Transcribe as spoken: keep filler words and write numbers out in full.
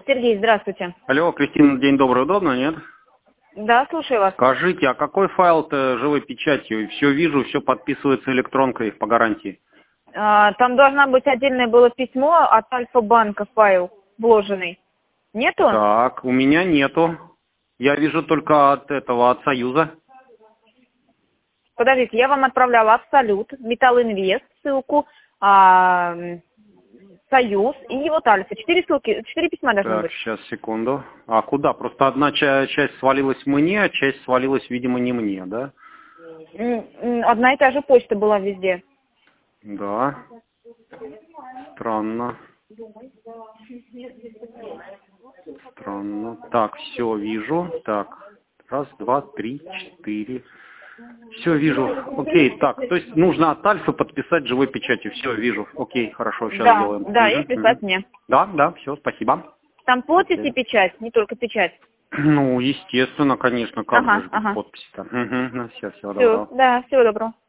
Сергей, здравствуйте. Алло, Кристина, день добрый, удобно, нет? Да, слушаю вас. Скажите, а какой файл-то живой печатью? Все вижу, все подписывается электронкой по гарантии. А, там должна быть отдельное было письмо от Альфа-банка, файл вложенный. Нету? Так, у меня нету. Я вижу только от этого, от Союза. Подождите, я вам отправляла Абсолют, Металлинвест, ссылку, а, Союз и вот Альфа. Четыре ссылки, четыре письма должно Так, быть. сейчас, секунду. А куда? Просто одна ча- часть свалилась мне, а часть свалилась, видимо, не мне, да? М, м, Одна и та же почта была везде. Да. Странно. Странно. Так, все вижу. Так, раз, два, три, четыре. Все вижу. Окей, так, то есть нужно от Альфы подписать живой печатью. Все, вижу. Окей, хорошо, сейчас Да, сделаем. да, и Мгм, прислать мгм. мне. Да, да, все, спасибо. Там подпись и Окей. печать, не только печать. Ну, естественно, конечно, как Ага, же ж без ага. подписи-то. Угу, ну, все, всего Все, доброго. да, всего доброго.